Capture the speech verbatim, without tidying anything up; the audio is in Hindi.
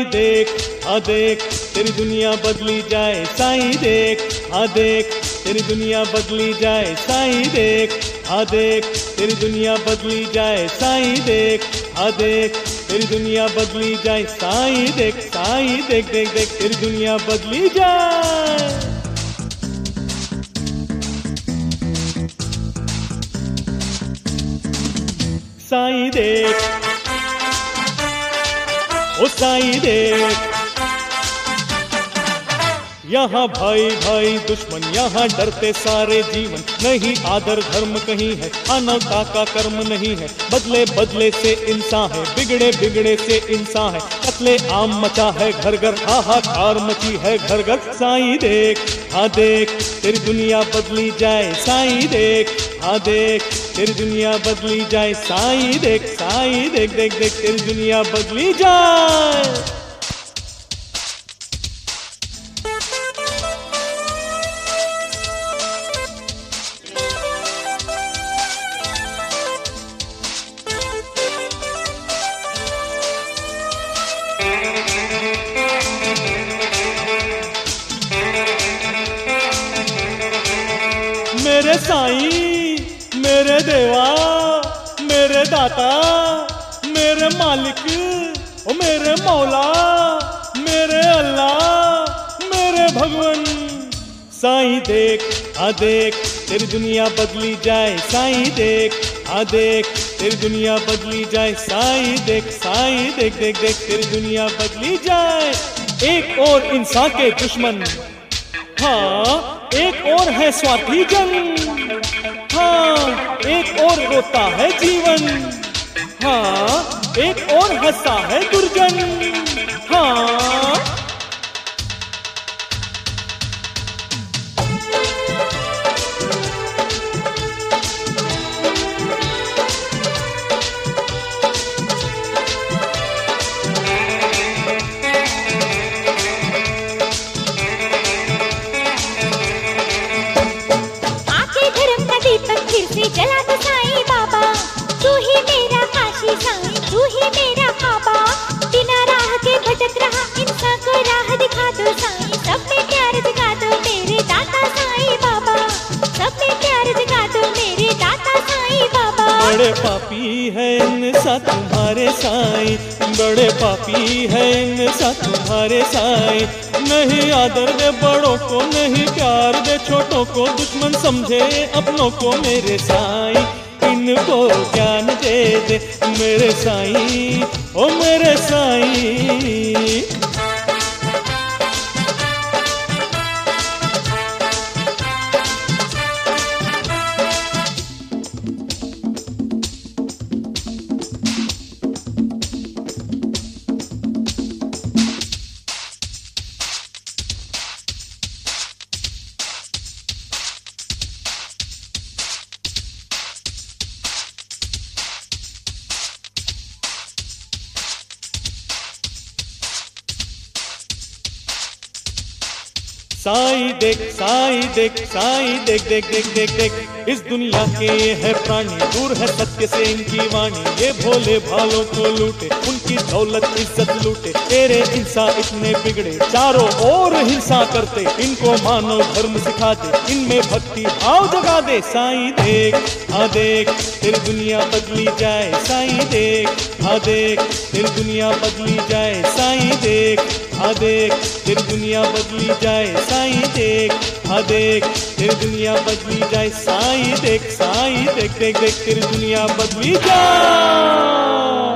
देख हाँ देख तेरी दुनिया बदली जाए साईं देख हाँ देख तेरी दुनिया बदली जाए साईं देख हाँ देख तेरी दुनिया बदली जाए साईं देख हाँ देख तेरी दुनिया बदली जाए साईं देख साईं देख देख देख तेरी दुनिया बदली जाए। साईं देख ओ साईं देख यहाँ भाई भाई दुश्मन यहाँ डरते सारे जीवन नहीं आदर धर्म कहीं है अनलता का कर्म नहीं है बदले बदले से इंसान है बिगड़े बिगड़े से इंसान है कत्ले आम मचा है घर घर हाहाकार मची है घर घर। साईं देख हाँ देख तेरी दुनिया बदली जाए साईं देख हाँ देख तेरी दुनिया बदली जाए साईं देख साईं देख देख देख तेरी दुनिया बदली जाए। मेरे साईं मेरे देवा मेरे दाता मेरे मालिक ओ मेरे मौला मेरे अल्लाह मेरे भगवान। साईं देख हाँ देख तेरी दुनिया बदली जाए साईं देख हाँ देख तेरी दुनिया बदली जाए साईं देख साईं देख देख देख तेरी दुनिया बदली जाए। एक और इंसान के दुश्मन हाँ एक और है स्वार्थी जन हाँ एक और रोता है जीवन हाँ एक और हंसा है दुर्जन हाँ। जला तो साईं बाबा तू ही मेरा काशी साईं तू ही मेरा काबा बिना राह के भटक रहा इंसान को राह दिखा दो साईं सब में प्यार जगा दो मेरे दाता साईं बाबा सब में प्यार जगा दो मेरे दाता साईं बाबा। बड़े पापी है इंसान तुम्हारे साईं बड़े पापी है इंसान तुम्हारे साईं नहीं आदर दे बड़ों को नहीं प्यार दे छोटों को दुश्मन समझे अपनों को मेरे साईं इनको ज्ञान दे दे मेरे साईं ओ मेरे साईं। साईं देख साईं देख साईं देख देख देख देख देख इस दुनिया के है प्राणी दूर है सत्य से इनकी वाणी ये भोले भालों को लूटे उनकी दौलत इज्जत लूटे तेरे इंसान इतने बिगड़े चारों ओर हिंसा करते इनको मानव धर्म सिखाते इनमें भक्ति भाव जगा दे। साईं देख हाँ देख तेरी दुनिया बदली जाए साईं देख हाँ देख तेरी दुनिया बदली जाए साईं देख हाँ देख तेरी दुनिया बदली जाए साईं देख हाँ देख तेरी दुनिया बदली जाए साईं देख साईं देख देख देख तेरी दुनिया बदली जाए।